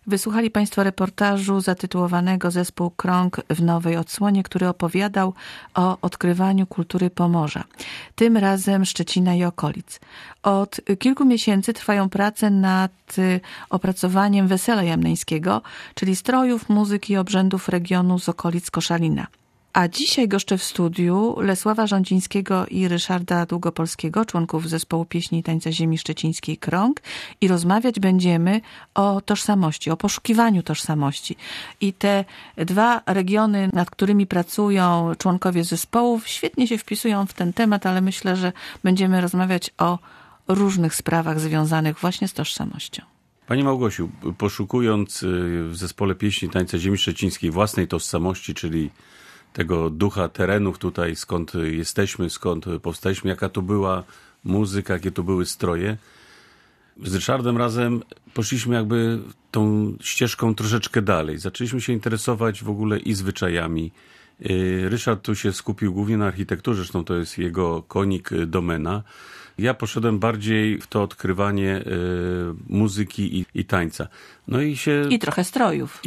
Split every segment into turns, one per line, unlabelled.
Wysłuchali Państwo reportażu zatytułowanego Zespół Krąg w nowej odsłonie, który opowiadał o odkrywaniu kultury Pomorza, tym razem Szczecina i okolic. Od kilku miesięcy trwają prace nad opracowaniem Wesela Jamneńskiego, czyli strojów, muzyki i obrzędów regionu z okolic Koszalina. A dzisiaj goszczę w studiu Lesława Rządzińskiego i Ryszarda Długopolskiego, członków zespołu pieśni i tańca ziemi szczecińskiej Krąg, i rozmawiać będziemy o tożsamości, o poszukiwaniu tożsamości. I te dwa regiony, nad którymi pracują członkowie zespołów, świetnie się wpisują w ten temat, ale myślę, że będziemy rozmawiać o różnych sprawach związanych właśnie z tożsamością.
Pani Małgosiu, poszukując w zespole pieśni i tańca ziemi szczecińskiej własnej tożsamości, czyli tego ducha terenów tutaj, skąd jesteśmy, skąd powstaliśmy, jaka to była muzyka, jakie to były stroje. Z Ryszardem razem poszliśmy jakby tą ścieżką troszeczkę dalej. Zaczęliśmy się interesować w ogóle i zwyczajami. Ryszard tu się skupił głównie na architekturze, zresztą to jest jego konik, domena. Ja poszedłem bardziej w to odkrywanie muzyki i tańca. No i
trochę strojów.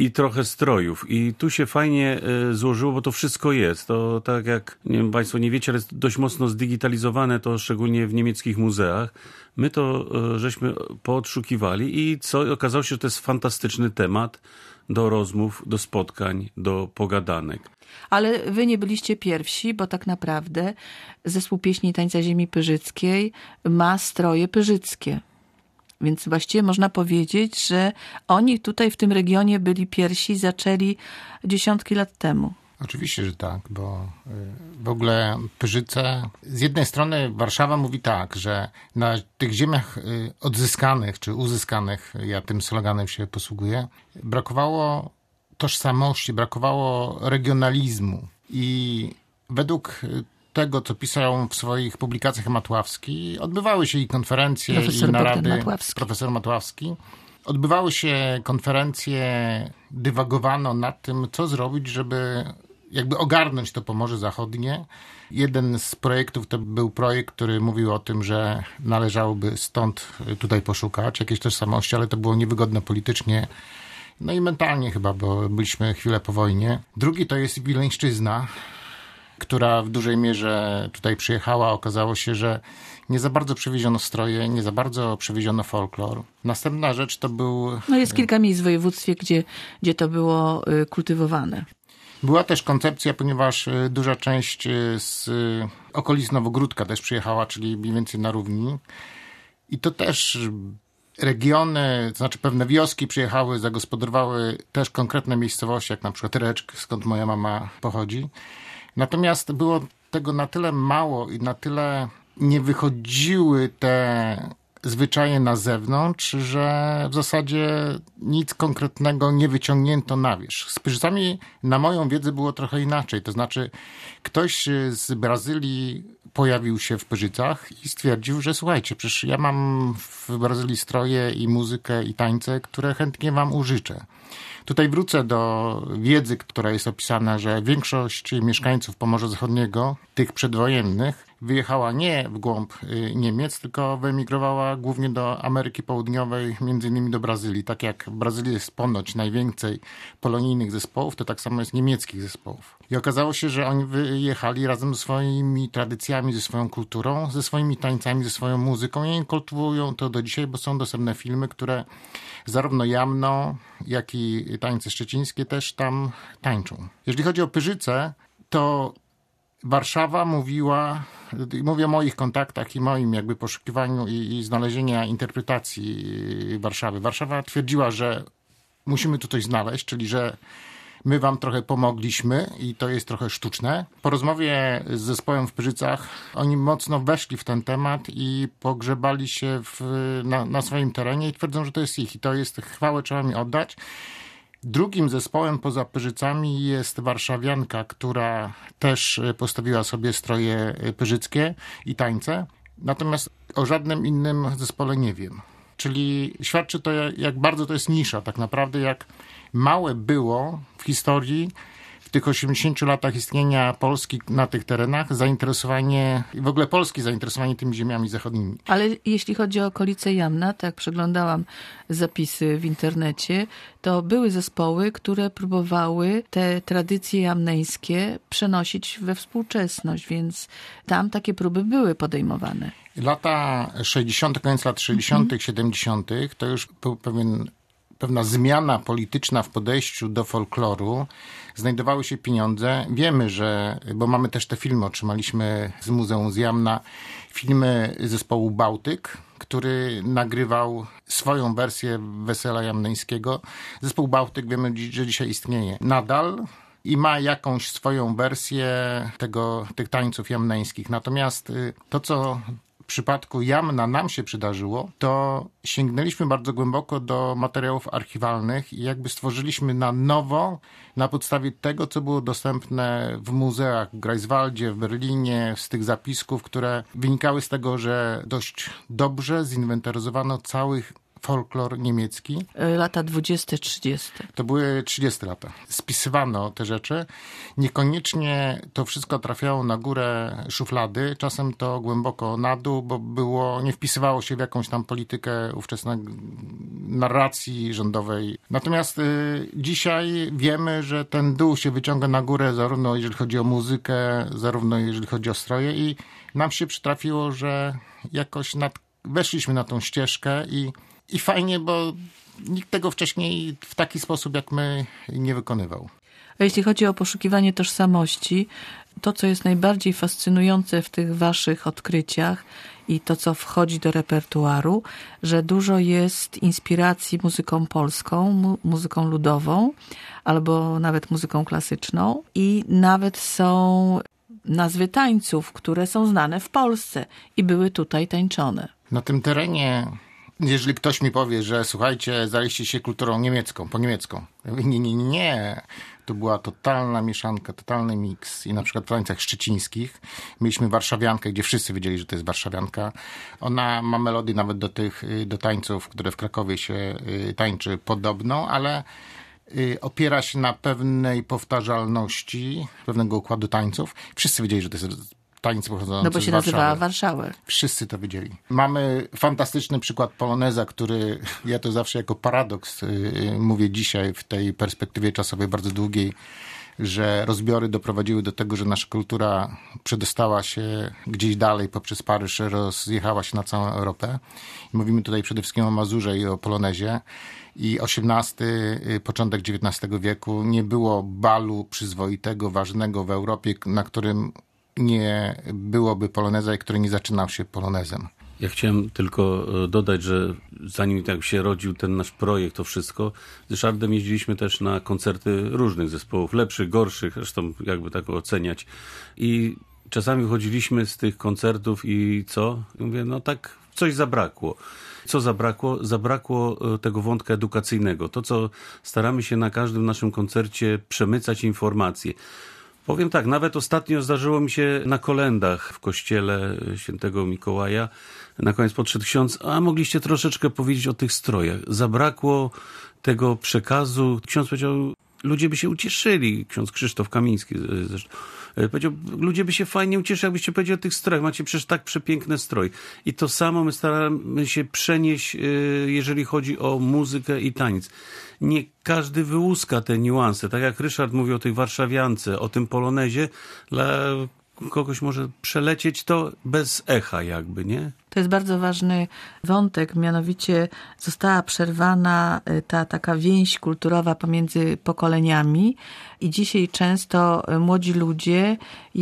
I tu się fajnie złożyło, bo to wszystko jest. To tak jak, nie wiem, Państwo nie wiecie, ale jest dość mocno zdigitalizowane, to szczególnie w niemieckich muzeach. My to żeśmy poodszukiwali i okazało się, że to jest fantastyczny temat do rozmów, do spotkań, do pogadanek.
Ale wy nie byliście pierwsi, bo tak naprawdę zespół pieśni i tańca ziemi pyrzyckiej ma stroje pyrzyckie. Więc właściwie można powiedzieć, że oni tutaj w tym regionie byli pierwsi, zaczęli dziesiątki lat temu.
Oczywiście, że tak, bo w ogóle Pyrzyce, z jednej strony Warszawa mówi tak, że na tych ziemiach odzyskanych czy uzyskanych, ja tym sloganem się posługuję, brakowało tożsamości, brakowało regionalizmu i według tego, co pisał w swoich publikacjach Matławski, odbywały się i konferencje, i narady. Profesor Matławski. Odbywały się konferencje, dywagowano nad tym, co zrobić, żeby jakby ogarnąć to Pomorze Zachodnie. Jeden z projektów to był projekt, który mówił o tym, że należałoby stąd tutaj poszukać jakiejś tożsamości, ale to było niewygodne politycznie, no i mentalnie chyba, bo byliśmy chwilę po wojnie. Drugi to jest Wileńszczyzna, która w dużej mierze tutaj przyjechała. Okazało się, że nie za bardzo przywieziono stroje, nie za bardzo przywieziono folklor. Następna rzecz to był...
No jest kilka miejsc w województwie, gdzie to było kultywowane.
Była też koncepcja, ponieważ duża część z okolic Nowogródka też przyjechała, czyli mniej więcej na równi. I to też regiony, to znaczy pewne wioski przyjechały, zagospodarowały też konkretne miejscowości, jak na przykład Reczk, skąd moja mama pochodzi. Natomiast było tego na tyle mało i na tyle nie wychodziły te zwyczaje na zewnątrz, że w zasadzie nic konkretnego nie wyciągnięto na wierzch. Z Pyrzycami, na moją wiedzę, było trochę inaczej. To znaczy ktoś z Brazylii pojawił się w Pyrzycach i stwierdził, że słuchajcie, przecież ja mam w Brazylii stroje i muzykę i tańce, które chętnie wam użyczę. Tutaj wrócę do wiedzy, która jest opisana, że większość mieszkańców Pomorza Zachodniego, tych przedwojennych, wyjechała nie w głąb Niemiec, tylko wyemigrowała głównie do Ameryki Południowej, między innymi do Brazylii. Tak jak w Brazylii jest ponoć najwięcej polonijnych zespołów, to tak samo jest niemieckich zespołów. I okazało się, że oni wyjechali razem ze swoimi tradycjami, ze swoją kulturą, ze swoimi tańcami, ze swoją muzyką i kultywują to do dzisiaj, bo są dostępne filmy, które zarówno Jamno, jak i tańce szczecińskie też tam tańczą. Jeżeli chodzi o Pyrzyce, to Warszawa mówiła, mówię o moich kontaktach i moim jakby poszukiwaniu i znalezienia interpretacji Warszawy. Warszawa twierdziła, że musimy tu coś znaleźć, czyli że my wam trochę pomogliśmy i to jest trochę sztuczne. Po rozmowie z zespołem w Pyrzycach oni mocno weszli w ten temat i pogrzebali się na swoim terenie i twierdzą, że to jest ich i to jest, chwałę trzeba mi oddać. Drugim zespołem poza Pyrzycami jest warszawianka, która też postawiła sobie stroje pyrzyckie i tańce. Natomiast o żadnym innym zespole nie wiem. Czyli świadczy to, jak bardzo to jest nisza tak naprawdę, jak małe było w historii w tych 80 latach istnienia Polski na tych terenach zainteresowanie, i w ogóle polskie zainteresowanie tymi ziemiami zachodnimi.
Ale jeśli chodzi o okolice Jamna, tak jak przeglądałam zapisy w internecie, to były zespoły, które próbowały te tradycje jamneńskie przenosić we współczesność, więc tam takie próby były podejmowane.
Lata 60., koniec lat 60., 70. to już był pewna zmiana polityczna w podejściu do folkloru. Znajdowały się pieniądze. Wiemy, że, bo mamy też te filmy, otrzymaliśmy z Muzeum z Jamna, filmy zespołu Bałtyk, który nagrywał swoją wersję Wesela Jamneńskiego. Zespół Bałtyk, wiemy, że dzisiaj istnieje nadal i ma jakąś swoją wersję tych tańców jamneńskich. Natomiast to, co w przypadku Jamna nam się przydarzyło, to sięgnęliśmy bardzo głęboko do materiałów archiwalnych i jakby stworzyliśmy na nowo, na podstawie tego, co było dostępne w muzeach w Greifswaldzie, w Berlinie, z tych zapisków, które wynikały z tego, że dość dobrze zinwentaryzowano cały folklor niemiecki.
Lata 20-30.
To były 30 lata. Spisywano te rzeczy. Niekoniecznie to wszystko trafiało na górę szuflady. Czasem to głęboko na dół, bo nie wpisywało się w jakąś tam politykę ówczesnej narracji rządowej. Natomiast dzisiaj wiemy, że ten dół się wyciąga na górę, zarówno jeżeli chodzi o muzykę, zarówno jeżeli chodzi o stroje i nam się przytrafiło, że jakoś weszliśmy na tą ścieżkę i fajnie, bo nikt tego wcześniej w taki sposób jak my nie wykonywał.
A jeśli chodzi o poszukiwanie tożsamości, to co jest najbardziej fascynujące w tych waszych odkryciach i to co wchodzi do repertuaru, że dużo jest inspiracji muzyką polską, muzyką ludową albo nawet muzyką klasyczną i nawet są nazwy tańców, które są znane w Polsce i były tutaj tańczone.
Na tym terenie, jeżeli ktoś mi powie, że słuchajcie, zajęliście się kulturą niemiecką, po niemiecką. Nie. To była totalna mieszanka, totalny miks. I na przykład w tańcach szczecińskich mieliśmy warszawiankę, gdzie wszyscy wiedzieli, że to jest warszawianka. Ona ma melodię nawet do tańców, które w Krakowie się tańczy podobno, ale opiera się na pewnej powtarzalności, pewnego układu tańców. Wszyscy wiedzieli, że to jest taniec pochodzący z Warszawy.
No bo się nazywała Warszawę.
Wszyscy to wiedzieli. Mamy fantastyczny przykład poloneza, który ja to zawsze jako paradoks mówię dzisiaj w tej perspektywie czasowej bardzo długiej, że rozbiory doprowadziły do tego, że nasza kultura przedostała się gdzieś dalej poprzez Paryż, rozjechała się na całą Europę. I mówimy tutaj przede wszystkim o Mazurze i o polonezie. I XVIII, początek XIX wieku nie było balu przyzwoitego, ważnego w Europie, na którym nie byłoby poloneza i który nie zaczynał się polonezem.
Ja chciałem tylko dodać, że zanim tak się rodził ten nasz projekt, to wszystko, z Ryszardem jeździliśmy też na koncerty różnych zespołów, lepszych, gorszych, zresztą jakby tak oceniać. I czasami wychodziliśmy z tych koncertów i co? I mówię, no tak coś zabrakło. Co zabrakło? Zabrakło tego wątka edukacyjnego. To, co staramy się na każdym naszym koncercie przemycać informacje. Powiem tak, nawet ostatnio zdarzyło mi się na kolędach w kościele świętego Mikołaja. Na koniec podszedł ksiądz, a mogliście troszeczkę powiedzieć o tych strojach. Zabrakło tego przekazu. Ksiądz powiedział, ludzie by się ucieszyli. Ksiądz Krzysztof Kamiński zresztą. Powiedział, ludzie by się fajnie ucieszyli, jakbyście powiedzieli o tych strojach. Macie przecież tak przepiękne stroje. I to samo my staramy się przenieść, jeżeli chodzi o muzykę i taniec. Nie każdy wyłuska te niuanse. Tak jak Ryszard mówi o tej warszawiance, o tym polonezie, dla kogoś może przelecieć to bez echa jakby, nie?
To jest bardzo ważny wątek, mianowicie została przerwana ta taka więź kulturowa pomiędzy pokoleniami i dzisiaj często młodzi ludzie,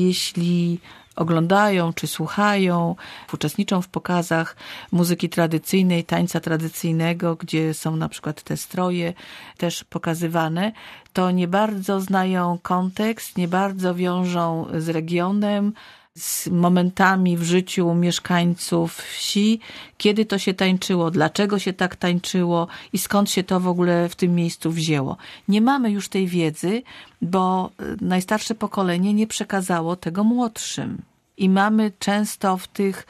jeśli oglądają czy słuchają, uczestniczą w pokazach muzyki tradycyjnej, tańca tradycyjnego, gdzie są na przykład te stroje też pokazywane, to nie bardzo znają kontekst, nie bardzo wiążą z regionem, z momentami w życiu mieszkańców wsi, kiedy to się tańczyło, dlaczego się tak tańczyło i skąd się to w ogóle w tym miejscu wzięło. Nie mamy już tej wiedzy, bo najstarsze pokolenie nie przekazało tego młodszym. I mamy często w tych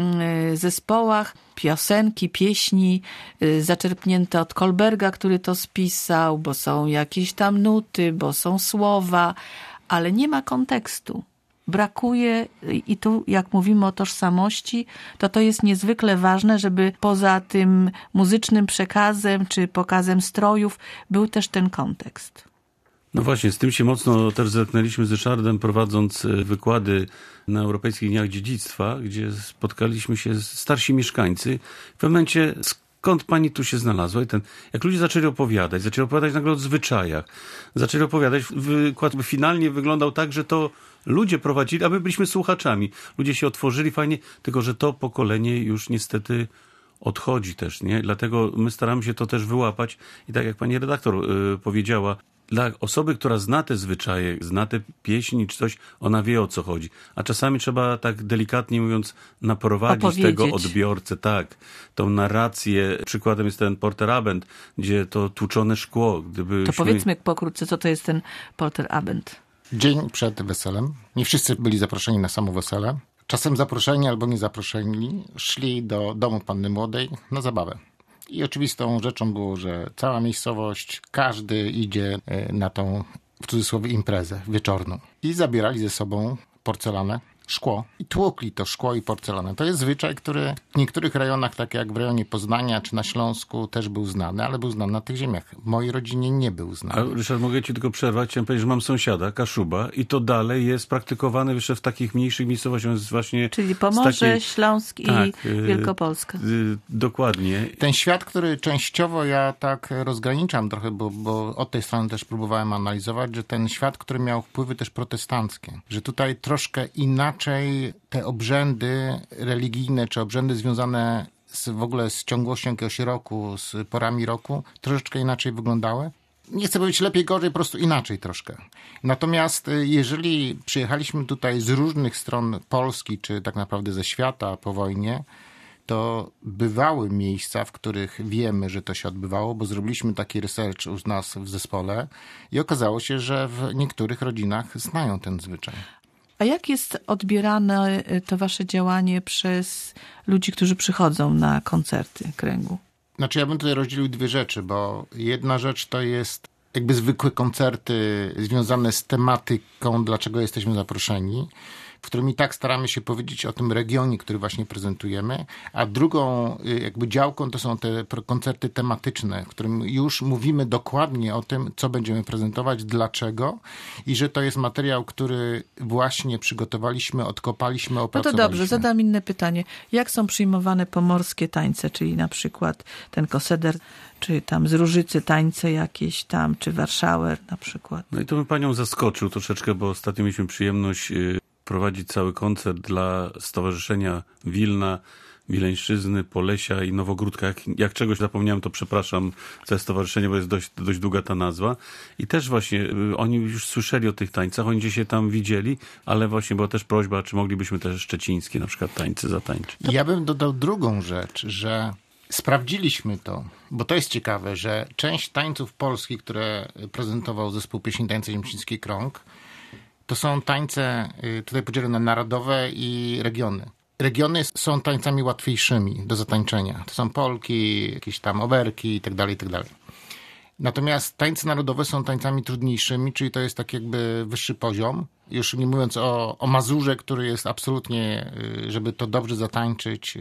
zespołach piosenki, pieśni zaczerpnięte od Kohlberga, który to spisał, bo są jakieś tam nuty, bo są słowa, ale nie ma kontekstu. Brakuje i tu jak mówimy o tożsamości, to jest niezwykle ważne, żeby poza tym muzycznym przekazem czy pokazem strojów był też ten kontekst.
No właśnie, z tym się mocno też zetknęliśmy z Ryszardem, prowadząc wykłady na Europejskich Dniach Dziedzictwa, gdzie spotkaliśmy się z starsi mieszkańcy. W pewnym momencie, skąd pani tu się znalazła? I jak ludzie zaczęli opowiadać nagle o zwyczajach, zaczęli opowiadać, wykład finalnie wyglądał tak, że to ludzie prowadzili, a my byliśmy słuchaczami. Ludzie się otworzyli fajnie, tylko że to pokolenie już niestety odchodzi też, nie? Dlatego my staramy się to też wyłapać i tak jak pani redaktor powiedziała, dla osoby, która zna te zwyczaje, zna te pieśni czy coś, ona wie, o co chodzi. A czasami trzeba, tak delikatnie mówiąc, naprowadzić tego odbiorcę, tak, tą narrację. Przykładem jest ten Porterabend, gdzie to tłuczone szkło.
To powiedzmy pokrótce, co to jest ten Porterabend.
Dzień przed weselem. Nie wszyscy byli zaproszeni na samo wesele. Czasem zaproszeni albo nie zaproszeni szli do domu panny młodej na zabawę. I oczywistą rzeczą było, że cała miejscowość, każdy idzie na tą, w cudzysłowie, imprezę wieczorną. I zabierali ze sobą porcelanę, szkło i tłukli to szkło i porcelanę. To jest zwyczaj, który w niektórych rejonach, tak jak w rejonie Poznania czy na Śląsku, też był znany, ale był znany na tych ziemiach. W mojej rodzinie nie był znany.
A Ryszard, mogę ci tylko przerwać? Chciałem powiedzieć, że mam sąsiada, Kaszuba, i to dalej jest praktykowane jeszcze w takich mniejszych miejscowościach. Właśnie
czyli Pomorze, Śląsk i Wielkopolska.
Dokładnie.
Ten świat, który częściowo ja tak rozgraniczam trochę, bo od tej strony też próbowałem analizować, że ten świat, który miał wpływy też protestanckie, że tutaj troszkę inaczej te obrzędy religijne, czy obrzędy związane w ogóle z ciągłością jakiegoś roku, z porami roku, troszeczkę inaczej wyglądały. Nie chcę powiedzieć lepiej, gorzej, po prostu inaczej troszkę. Natomiast jeżeli przyjechaliśmy tutaj z różnych stron Polski, czy tak naprawdę ze świata po wojnie, to bywały miejsca, w których wiemy, że to się odbywało, bo zrobiliśmy taki research u nas w zespole i okazało się, że w niektórych rodzinach znają ten zwyczaj.
A jak jest odbierane to wasze działanie przez ludzi, którzy przychodzą na koncerty kręgu?
Znaczy ja bym tutaj rozdzielił dwie rzeczy, bo jedna rzecz to jest jakby zwykłe koncerty związane z tematyką, dlaczego jesteśmy zaproszeni, w którym i tak staramy się powiedzieć o tym regionie, który właśnie prezentujemy, a drugą jakby działką to są te koncerty tematyczne, w którym już mówimy dokładnie o tym, co będziemy prezentować, dlaczego i że to jest materiał, który właśnie przygotowaliśmy, odkopaliśmy, opracowaliśmy.
No to dobrze, zadam inne pytanie. Jak są przyjmowane pomorskie tańce, czyli na przykład ten Koseder, czy tam z Różycy tańce jakieś tam, czy Warszauer na przykład?
No i to bym panią zaskoczył troszeczkę, bo ostatnio mieliśmy przyjemność prowadzić cały koncert dla Stowarzyszenia Wilna, Wileńszczyzny, Polesia i Nowogródka. Jak czegoś zapomniałem, to przepraszam za stowarzyszenie, bo jest dość długa ta nazwa. I też właśnie oni już słyszeli o tych tańcach, oni gdzieś się tam widzieli, ale właśnie była też prośba, czy moglibyśmy też szczecińskie na przykład tańce zatańczyć.
Ja bym dodał drugą rzecz, że sprawdziliśmy to, bo to jest ciekawe, że część tańców polskich, które prezentował zespół pieśni Tańce Ziemczyński Krąg, to są tańce, tutaj podzielone na narodowe i regiony. Regiony są tańcami łatwiejszymi do zatańczenia. To są polki, jakieś tam oberki itd., itd. Natomiast tańce narodowe są tańcami trudniejszymi, czyli to jest tak jakby wyższy poziom. Już nie mówiąc o Mazurze, który jest absolutnie, żeby to dobrze zatańczyć.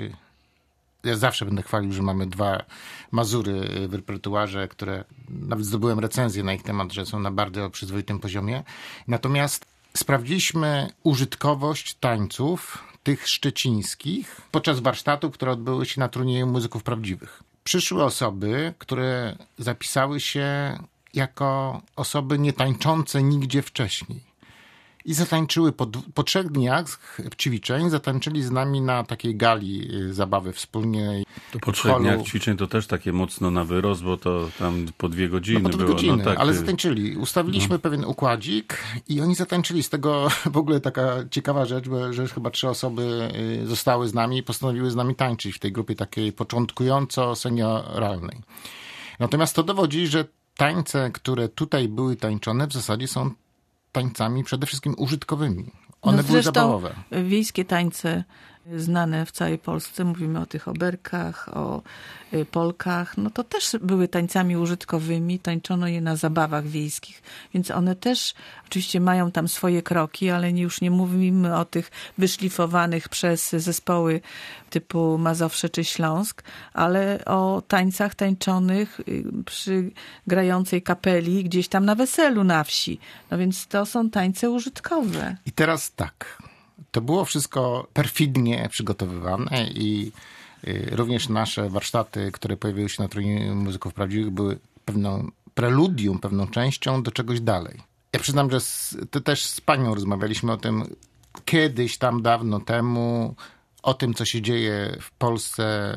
Ja zawsze będę chwalił, że mamy 2 Mazury w repertuarze, które nawet zdobyłem recenzję na ich temat, że są na bardzo przyzwoitym poziomie. Natomiast sprawdziliśmy użytkowość tańców, tych szczecińskich, podczas warsztatów, które odbyły się na turnieju muzyków prawdziwych. Przyszły osoby, które zapisały się jako osoby nie tańczące nigdzie wcześniej. I zatańczyły po 3 dniach ćwiczeń, zatańczyli z nami na takiej gali zabawy wspólnie.
To po 3 dniach ćwiczeń to też takie mocno na wyrost, bo to tam po 2 godziny
no po 2
było.
godziny,
no tak,
ale zatańczyli. Ustawiliśmy pewien układzik i oni zatańczyli. Z tego w ogóle taka ciekawa rzecz, że chyba 3 osoby zostały z nami i postanowiły z nami tańczyć w tej grupie takiej początkująco-senioralnej. Natomiast to dowodzi, że tańce, które tutaj były tańczone, w zasadzie są tańcami przede wszystkim użytkowymi. One były zabawowe.
Wiejskie tańce znane w całej Polsce, mówimy o tych oberkach, o polkach, no to też były tańcami użytkowymi, tańczono je na zabawach wiejskich, więc one też oczywiście mają tam swoje kroki, ale już nie mówimy o tych wyszlifowanych przez zespoły typu Mazowsze czy Śląsk, ale o tańcach tańczonych przy grającej kapeli gdzieś tam na weselu na wsi. No więc to są tańce użytkowe.
I teraz tak, to było wszystko perfidnie przygotowywane i również nasze warsztaty, które pojawiły się na Troninie Muzyków Prawdziwych, były pewną preludium, pewną częścią do czegoś dalej. Ja przyznam, że to też z panią rozmawialiśmy o tym kiedyś tam dawno temu, o tym, co się dzieje w Polsce.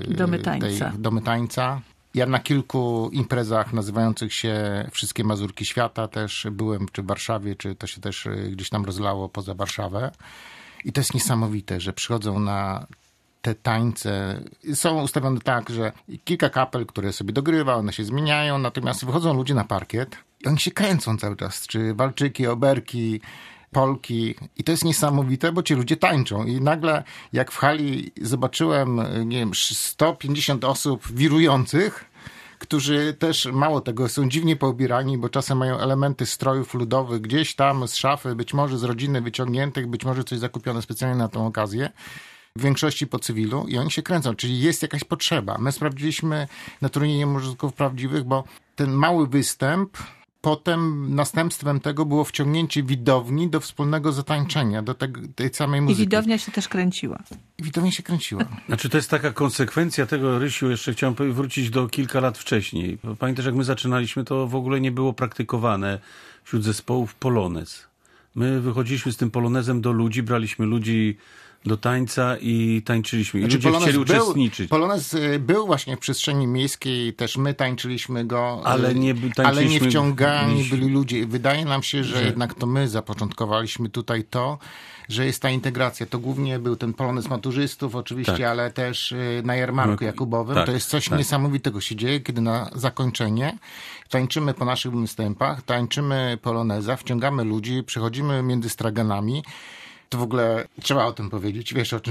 Domy tańca. Ja na kilku imprezach nazywających się Wszystkie Mazurki Świata też byłem, czy w Warszawie, czy to się też gdzieś tam rozlało poza Warszawę. I to jest niesamowite, że przychodzą na te tańce. Są ustawione tak, że kilka kapel, które sobie dogrywa, one się zmieniają, natomiast wychodzą ludzie na parkiet i oni się kręcą cały czas. Czy walczyki, oberki, polki. I to jest niesamowite, bo ci ludzie tańczą. I nagle, jak w hali zobaczyłem, nie wiem, 150 osób wirujących, którzy też, mało tego, są dziwnie poobierani, bo czasem mają elementy strojów ludowych gdzieś tam z szafy, być może z rodziny wyciągniętych, być może coś zakupione specjalnie na tą okazję. W większości po cywilu i oni się kręcą, czyli jest jakaś potrzeba. My sprawdziliśmy na Troninie Muzyków Prawdziwych, bo ten mały występ, potem następstwem tego było wciągnięcie widowni do wspólnego zatańczenia, do tej samej muzyki.
I widownia się też kręciła.
Znaczy to jest taka konsekwencja tego, Rysiu, jeszcze chciałem wrócić do kilka lat wcześniej. Pamiętasz, jak my zaczynaliśmy, to w ogóle nie było praktykowane wśród zespołów polonez. My wychodziliśmy z tym polonezem do ludzi, braliśmy ludzi do tańca i tańczyliśmy. I ludzie chcieli uczestniczyć.
Polonez był właśnie w przestrzeni miejskiej, też my tańczyliśmy go,
ale
nie wciągani byli ludzie. Wydaje nam się, że jednak to my zapoczątkowaliśmy tutaj to, że jest ta integracja. To głównie był ten polonez maturzystów oczywiście, tak, ale też na jarmarku jakubowym. Tak, to jest coś niesamowitego się dzieje, kiedy na zakończenie tańczymy po naszych występach, tańczymy poloneza, wciągamy ludzi, przechodzimy między straganami. To w ogóle trzeba o tym powiedzieć. Wiesz o czym?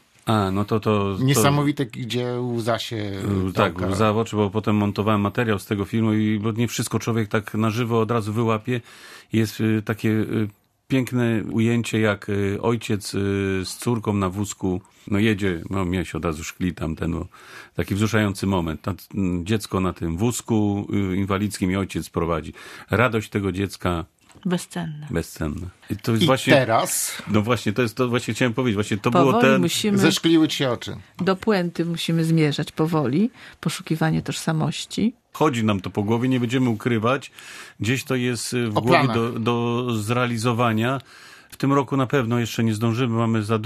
To
niesamowite, gdzie łza się...
Tak, łza w oczy, bo potem montowałem materiał z tego filmu i bo nie wszystko człowiek tak na żywo od razu wyłapie. Jest takie piękne ujęcie, jak ojciec z córką na wózku jedzie, mnie się od razu szkli taki wzruszający moment. Dziecko na tym wózku inwalidzkim i ojciec prowadzi. Radość tego dziecka bezcenne. I to jest właśnie
teraz?
No właśnie, to właśnie chciałem powiedzieć. Właśnie to
powoli
było
zeszkliły ci oczy.
Do puenty musimy zmierzać powoli. Poszukiwanie tożsamości.
Chodzi nam to po głowie, nie będziemy ukrywać. Gdzieś to jest w głowie do zrealizowania. W tym roku na pewno jeszcze nie zdążymy. Mamy za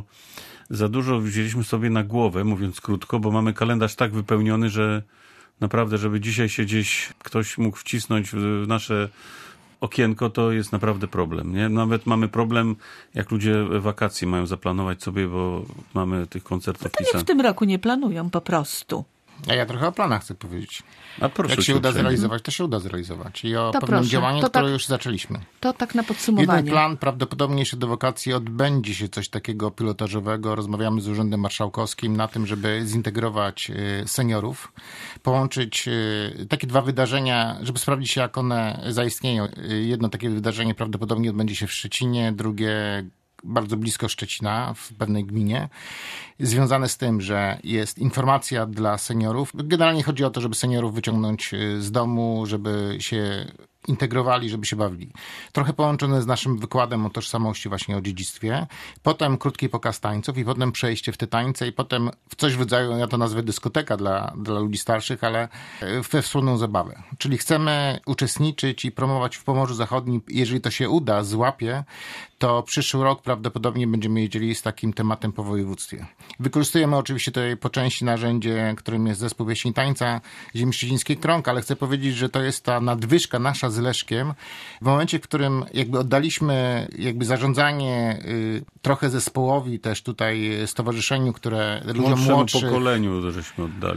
dużo wzięliśmy sobie na głowę, mówiąc krótko, bo mamy kalendarz tak wypełniony, że naprawdę, żeby dzisiaj się gdzieś ktoś mógł wcisnąć w nasze okienko, to jest naprawdę problem. Nie? Nawet mamy problem, jak ludzie wakacje mają zaplanować sobie, bo mamy tych koncertów
pisanych. To nie w tym roku nie planują po prostu.
A ja trochę o planach chcę powiedzieć.
Proszę,
jak się uda zrealizować, to się uda zrealizować. I o pewnym działaniu, które już zaczęliśmy.
To tak na podsumowanie.
Jeden plan, prawdopodobnie jeszcze do wakacji odbędzie się coś takiego pilotażowego. Rozmawiamy z Urzędem Marszałkowskim na tym, żeby zintegrować seniorów, połączyć takie dwa wydarzenia, żeby sprawdzić, jak one zaistnieją. Jedno takie wydarzenie prawdopodobnie odbędzie się w Szczecinie, drugie bardzo blisko Szczecina, w pewnej gminie, związane z tym, że jest informacja dla seniorów. Generalnie chodzi o to, żeby seniorów wyciągnąć z domu, żeby się integrowali, żeby się bawili. Trochę połączone z naszym wykładem o tożsamości, właśnie o dziedzictwie. Potem krótki pokaz tańców i potem przejście w te tańce i potem w coś w rodzaju, ja to nazwę dyskoteka dla ludzi starszych, ale we wspólną zabawę. Czyli chcemy uczestniczyć i promować w Pomorzu Zachodnim. Jeżeli to się uda, złapie, to przyszły rok prawdopodobnie będziemy jeździli z takim tematem po województwie. Wykorzystujemy oczywiście tutaj po części narzędzie, którym jest Zespół Pieśni Tańca Ziemi Szczecińskiej Krąg, ale chcę powiedzieć, że to jest ta nadwyżka nasza z Leszkiem. W momencie, w którym jakby oddaliśmy zarządzanie trochę zespołowi, też tutaj stowarzyszeniu, które ludziom młodszych...
pokoleniu żeśmy oddali.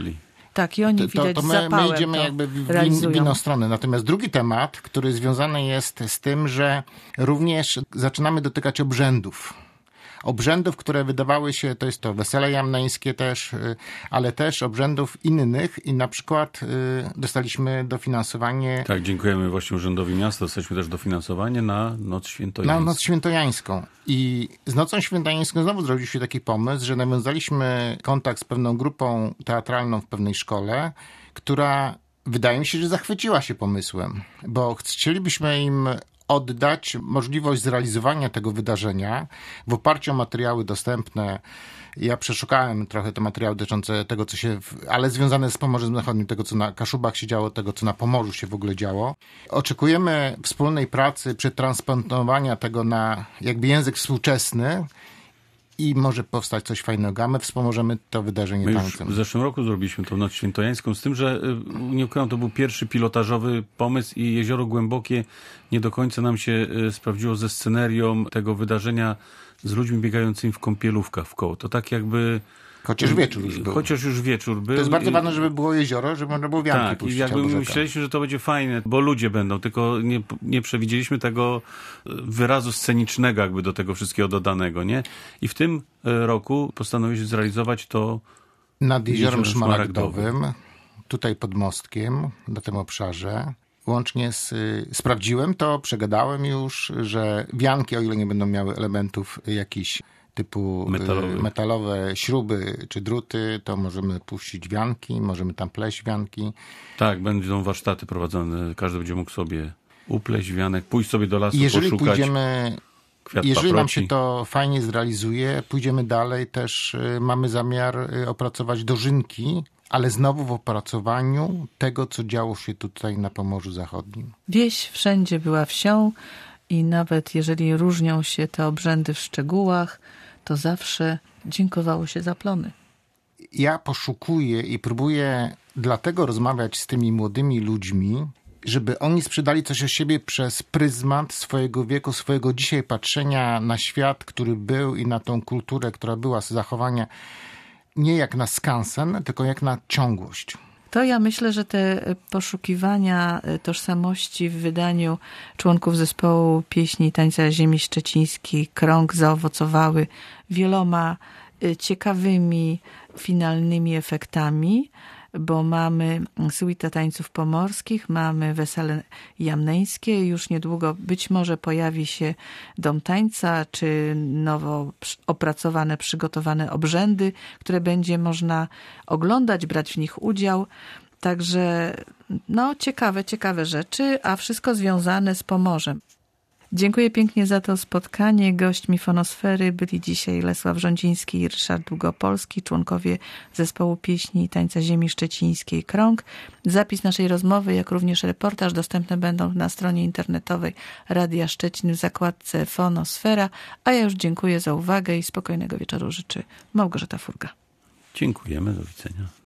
Tak, i oni widać
to
z
my
zapałem
idziemy
to
jakby w
realizują.
inną stronę. Natomiast drugi temat, który związany jest z tym, że również zaczynamy dotykać obrzędów. Obrzędów, które wydawały się, to jest to wesele jamneńskie też, ale też obrzędów innych i na przykład dostaliśmy dofinansowanie...
Tak, dziękujemy właśnie Urzędowi Miasta. Dostaliśmy też dofinansowanie na Noc Świętojańską.
Na Noc Świętojańską. I z Nocą Świętojańską znowu zrobił się taki pomysł, że nawiązaliśmy kontakt z pewną grupą teatralną w pewnej szkole, która wydaje mi się, że zachwyciła się pomysłem, bo chcielibyśmy im oddać możliwość zrealizowania tego wydarzenia w oparciu o materiały dostępne. Ja przeszukałem trochę te materiały dotyczące tego, co się, ale związane z Pomorzem Zachodnim, tego, co na Kaszubach się działo, tego, co na Pomorzu się w ogóle działo. Oczekujemy wspólnej pracy, przetransplantowania tego na jakby język współczesny i może powstać coś fajnego, a my wspomożemy to wydarzenie
My
tańcem.
już w zeszłym roku zrobiliśmy tą Noc Świętojańską, z tym, że nie ukrywam, to był pierwszy pilotażowy pomysł i Jezioro Głębokie nie do końca nam się sprawdziło ze scenerią tego wydarzenia z ludźmi biegającymi w kąpielówkach w koło. To tak jakby...
Chociaż wieczór już był.
Chociaż już wieczór był.
To jest bardzo ważne, żeby było jezioro, żeby można było wianki
tak,
puścić.
i jakby myśleliśmy, że to będzie fajne, bo ludzie będą, tylko nie przewidzieliśmy tego wyrazu scenicznego jakby do tego wszystkiego dodanego, nie? I w tym roku postanowiliśmy zrealizować to
nad Jeziorem Szmaragdowym, tutaj pod mostkiem, na tym obszarze. Łącznie sprawdziłem to, przegadałem już, że wianki, o ile nie będą miały elementów jakichś typu metalowe śruby czy druty, to możemy puścić wianki, możemy tam pleść wianki.
Tak, będą warsztaty prowadzone, każdy będzie mógł sobie upleść wianek, pójść sobie do lasu,
jeżeli
poszukać
Jeżeli nam się to fajnie zrealizuje, pójdziemy dalej, też mamy zamiar opracować dożynki, ale znowu w opracowaniu tego, co działo się tutaj na Pomorzu Zachodnim.
Wieś wszędzie była wsią i nawet jeżeli różnią się te obrzędy w szczegółach, to zawsze dziękowało się za plony.
Ja poszukuję i próbuję dlatego rozmawiać z tymi młodymi ludźmi, żeby oni sprzedali coś o siebie przez pryzmat swojego wieku, swojego dzisiaj patrzenia na świat, który był i na tą kulturę, która była, z zachowania nie jak na skansen, tylko jak na ciągłość.
To ja myślę, że te poszukiwania tożsamości w wydaniu członków zespołu pieśni i tańca ziemi szczecińskiej Krąg zaowocowały wieloma ciekawymi, finalnymi efektami, bo mamy suite tańców pomorskich, mamy wesele jamneńskie, już niedługo być może pojawi się dom tańca, czy nowo opracowane, przygotowane obrzędy, które będzie można oglądać, brać w nich udział. Także ciekawe rzeczy, a wszystko związane z Pomorzem. Dziękuję pięknie za to spotkanie. Gośćmi Fonosfery byli dzisiaj Lesław Rządziński i Ryszard Długopolski, członkowie zespołu pieśni i tańca ziemi szczecińskiej Krąg. Zapis naszej rozmowy, jak również reportaż dostępne będą na stronie internetowej Radia Szczecin w zakładce Fonosfera. A ja już dziękuję za uwagę i spokojnego wieczoru życzy Małgorzata Furga.
Dziękujemy, do widzenia.